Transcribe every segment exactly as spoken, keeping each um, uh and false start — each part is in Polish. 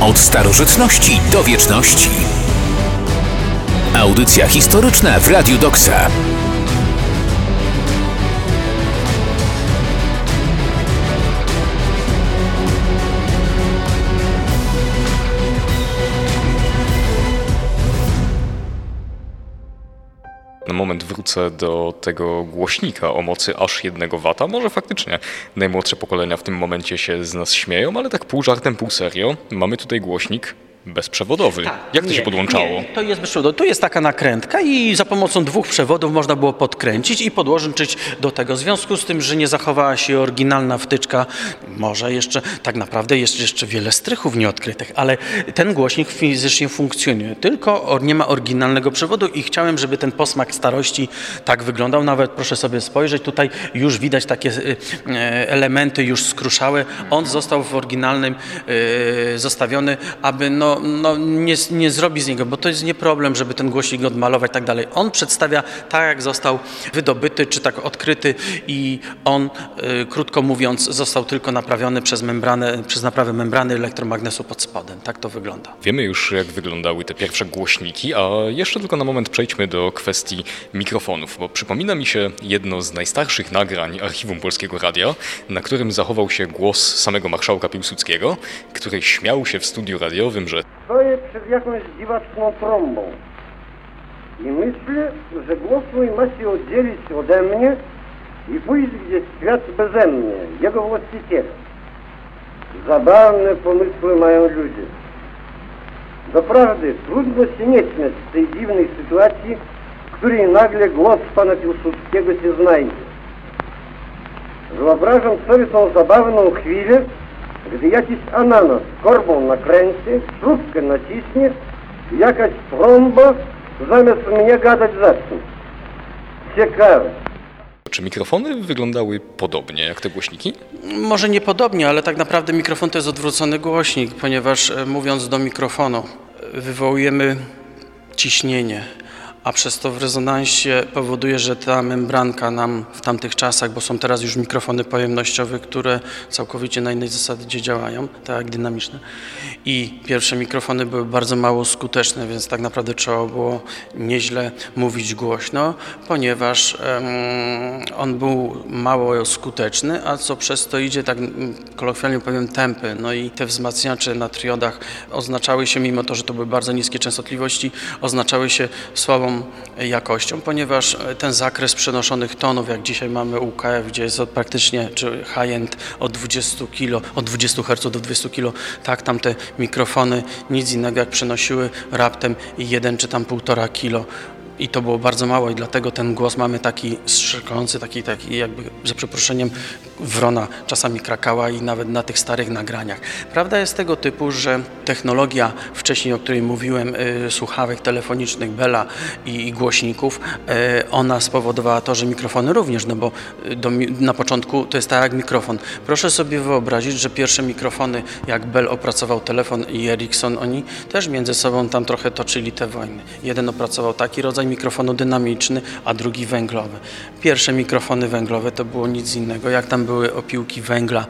Od starożytności do wieczności. Audycja historyczna w Radiu Doksa. Na moment wrócę do tego głośnika o mocy aż jednego wata. Może faktycznie najmłodsze pokolenia w tym momencie się z nas śmieją, ale tak pół żartem, pół serio. Mamy tutaj głośnik bezprzewodowy. Tak, Jak to nie, się podłączało? Nie, to jest bezprzewodowy. Tu jest taka nakrętka i za pomocą dwóch przewodów można było podkręcić i podłączyć do tego. W związku z tym, że nie zachowała się oryginalna wtyczka, może jeszcze tak naprawdę jest jeszcze wiele strychów nieodkrytych, ale ten głośnik fizycznie funkcjonuje. Tylko nie ma oryginalnego przewodu i chciałem, żeby ten posmak starości tak wyglądał. Nawet proszę sobie spojrzeć, tutaj już widać takie elementy już skruszałe. On został w oryginalnym zostawiony, aby no No, nie, nie zrobi z niego, bo to jest nie problem, żeby ten głośnik odmalować i tak dalej. On przedstawia tak, jak został wydobyty, czy tak odkryty i on, y, krótko mówiąc, został tylko naprawiony przez membranę, przez naprawę membrany elektromagnesu pod spodem. Tak to wygląda. Wiemy już, jak wyglądały te pierwsze głośniki, a jeszcze tylko na moment przejdźmy do kwestii mikrofonów, bo przypomina mi się jedno z najstarszych nagrań Archiwum Polskiego Radia, na którym zachował się głos samego marszałka Piłsudskiego, który śmiał się w studiu radiowym, że Stoję przed jakąś dziwaczną trąbą i myślę, że głos mój ma się oddzielić ode mnie i pójść gdzieś w świat beze mnie, jego właściciela. Zabawne pomysły mają ludzie. Doprawdy trudno się nie śmiać w tej dziwnej sytuacji, w której nagle głos pana Piłsudskiego się znajdzie. Wyobrażam sobie tą zabawną chwilę, gdy jakiś ananas korbą nakręci, śrubkę naciśnie, jakaś trąba zamiast mnie gadać zacznie. Ciekawe. Czy mikrofony wyglądały podobnie jak te głośniki? Może nie podobnie, ale tak naprawdę mikrofon to jest odwrócony głośnik, ponieważ mówiąc do mikrofonu wywołujemy ciśnienie, a przez to w rezonansie powoduje, że ta membranka nam w tamtych czasach, bo są teraz już mikrofony pojemnościowe, które całkowicie na innej zasadzie działają, tak jak dynamiczne. I pierwsze mikrofony były bardzo mało skuteczne, więc tak naprawdę trzeba było nieźle mówić głośno, ponieważ um, on był mało skuteczny, a co przez to idzie, tak kolokwialnie powiem, tępy. No i te wzmacniacze na triodach oznaczały się, mimo to, że to były bardzo niskie częstotliwości, oznaczały się słabą jakością, ponieważ ten zakres przenoszonych tonów, jak dzisiaj mamy U K F, gdzie jest od praktycznie, czy high-end od dwudziestu kilo, od dwudziestu herców do dwudziestu kilo, tak tamte mikrofony nic innego jak przenosiły raptem jeden czy tam półtora kilo. I to było bardzo mało i dlatego ten głos mamy taki strzekający, taki, taki jakby za przeproszeniem wrona czasami krakała i nawet na tych starych nagraniach. Prawda jest tego typu, że technologia wcześniej, o której mówiłem, y, słuchawek telefonicznych, Bella i, i głośników, y, ona spowodowała to, że mikrofony również, no bo do, na początku to jest tak jak mikrofon. Proszę sobie wyobrazić, że pierwsze mikrofony, jak Bell opracował telefon i Ericsson, oni też między sobą tam trochę toczyli te wojny. Jeden opracował taki rodzaj mikrofonu dynamiczny, a drugi węglowy. Pierwsze mikrofony węglowe to było nic innego, jak tam były opiłki węgla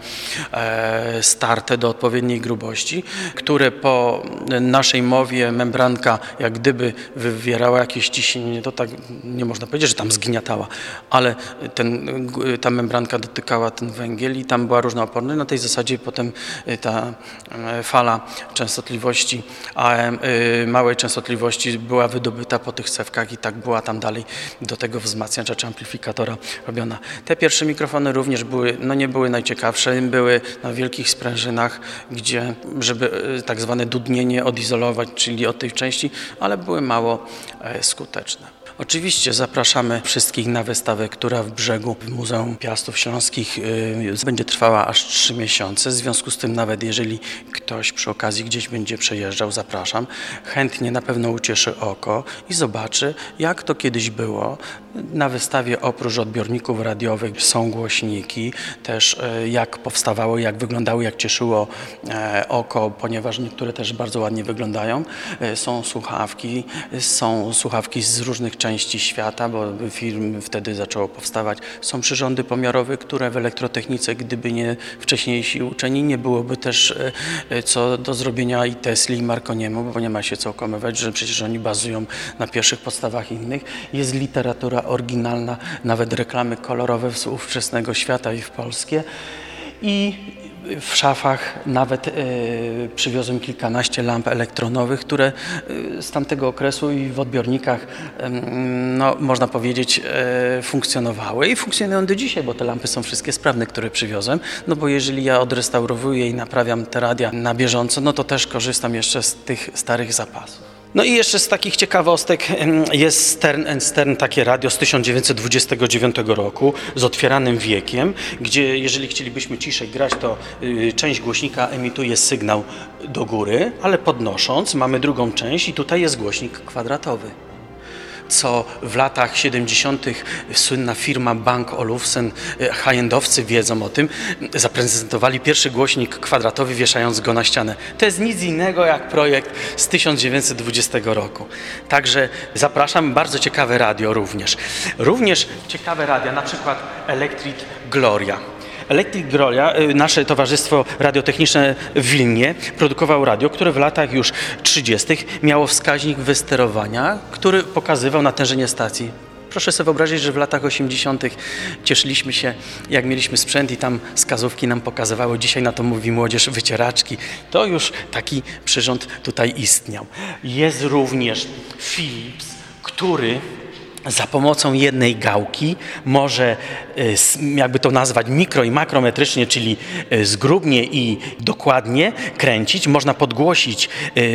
e, starte do odpowiedniej grubości, które po naszej mowie membranka jak gdyby wywierała jakieś ciśnienie, to tak nie można powiedzieć, że tam zgniatała, ale ten, ta membranka dotykała ten węgiel i tam była różna oporność. Na tej zasadzie potem ta fala częstotliwości A M, małej częstotliwości była wydobyta po tych cewkach i tak była tam dalej do tego wzmacniacza czy amplifikatora robiona. Te pierwsze mikrofony również były, no nie były najciekawsze, były na wielkich sprężynach, gdzie, żeby tak zwane dudnienie odizolować, czyli od tej części, ale były mało skuteczne. Oczywiście zapraszamy wszystkich na wystawę, która w Brzegu w Muzeum Piastów Śląskich yy, będzie trwała aż trzy miesiące. W związku z tym nawet jeżeli ktoś przy okazji gdzieś będzie przejeżdżał, zapraszam. Chętnie na pewno ucieszy oko i zobaczy, jak to kiedyś było. Na wystawie oprócz odbiorników radiowych są głośniki, też e, jak powstawały, jak wyglądały, jak cieszyło e, oko, ponieważ niektóre też bardzo ładnie wyglądają. E, są słuchawki, są słuchawki z różnych części świata, bo firm wtedy zaczęło powstawać. Są przyrządy pomiarowe, które w elektrotechnice, gdyby nie wcześniejsi uczeni, nie byłoby też e, co do zrobienia i Tesli, i Marconiemu, bo nie ma się co okłamywać, że przecież oni bazują na pierwszych podstawach innych. Jest literatura oryginalna, nawet reklamy kolorowe z ówczesnego świata i w polskie. I w szafach nawet e, przywiozłem kilkanaście lamp elektronowych, które e, z tamtego okresu i w odbiornikach, e, no, można powiedzieć, e, funkcjonowały i funkcjonują do dzisiaj, bo te lampy są wszystkie sprawne, które przywiozłem, no bo jeżeli ja odrestaurowuję i naprawiam te radia na bieżąco, no to też korzystam jeszcze z tych starych zapasów. No i jeszcze z takich ciekawostek jest Stern and Stern, takie radio z tysiąc dziewięćset dwudziestego dziewiątego roku z otwieranym wiekiem, gdzie jeżeli chcielibyśmy ciszej grać, to y, część głośnika emituje sygnał do góry, ale podnosząc mamy drugą część i tutaj jest głośnik kwadratowy. Co w latach siedemdziesiątych słynna firma Bang Olufsen, high-endowcy wiedzą o tym, zaprezentowali pierwszy głośnik kwadratowy, wieszając go na ścianę. To jest nic innego jak projekt z tysiąc dziewięćset dwudziestego roku. Także zapraszam, bardzo ciekawe radio również. Również ciekawe radia, na przykład Electric Gloria. Electric Gloria, nasze towarzystwo radiotechniczne w Wilnie, produkowało radio, które w latach już trzydziestych miało wskaźnik wysterowania, który pokazywał natężenie stacji. Proszę sobie wyobrazić, że w latach osiemdziesiątych cieszyliśmy się, jak mieliśmy sprzęt i tam wskazówki nam pokazywały. Dzisiaj na to mówi młodzież wycieraczki. To już taki przyrząd tutaj istniał. Jest również Philips, który za pomocą jednej gałki może, jakby to nazwać, mikro i makrometrycznie, czyli zgrubnie i dokładnie kręcić. Można podgłosić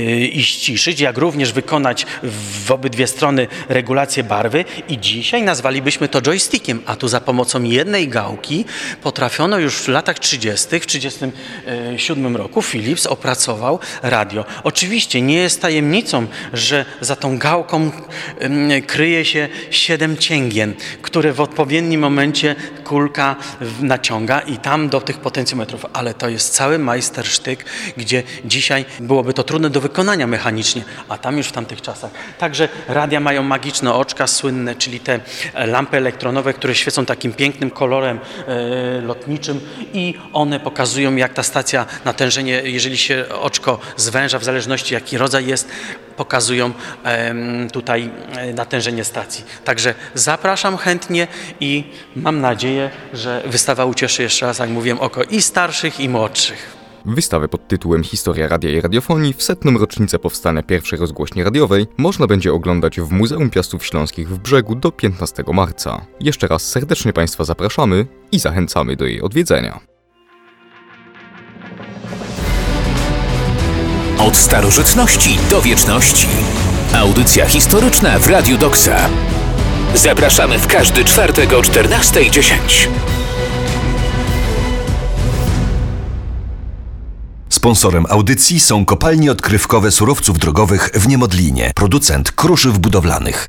i ściszyć, jak również wykonać w obydwie strony regulację barwy i dzisiaj nazwalibyśmy to joystickiem, a tu za pomocą jednej gałki potrafiono już w latach trzydziestych, w tysiąc dziewięćset trzydziestym siódmym roku Philips opracował radio. Oczywiście nie jest tajemnicą, że za tą gałką kryje się siedem cięgien, które w odpowiednim momencie kulka naciąga i tam do tych potencjometrów, ale to jest cały majstersztyk, gdzie dzisiaj byłoby to trudne do wykonania mechanicznie, a tam już w tamtych czasach. Także radia mają magiczne oczka słynne, czyli te lampy elektronowe, które świecą takim pięknym kolorem e, lotniczym i one pokazują, jak ta stacja, natężenie, jeżeli się oczko zwęża, w zależności jaki rodzaj jest, pokazują e, tutaj natężenie stacji. Także zapraszam chętnie i mam nadzieję, że wystawa ucieszy jeszcze raz, jak mówiłem, oko i starszych, i młodszych. Wystawę pod tytułem Historia radia i radiofonii w setną rocznicę powstania pierwszej rozgłośni radiowej można będzie oglądać w Muzeum Piastów Śląskich w Brzegu do piętnastego marca. Jeszcze raz serdecznie Państwa zapraszamy i zachęcamy do jej odwiedzenia. Od starożytności do wieczności. Audycja historyczna w Radiu Doksa. Zapraszamy w każdy czwartek o czternasta dziesięć. Sponsorem audycji są kopalnie odkrywkowe surowców drogowych w Niemodlinie, producent kruszyw budowlanych.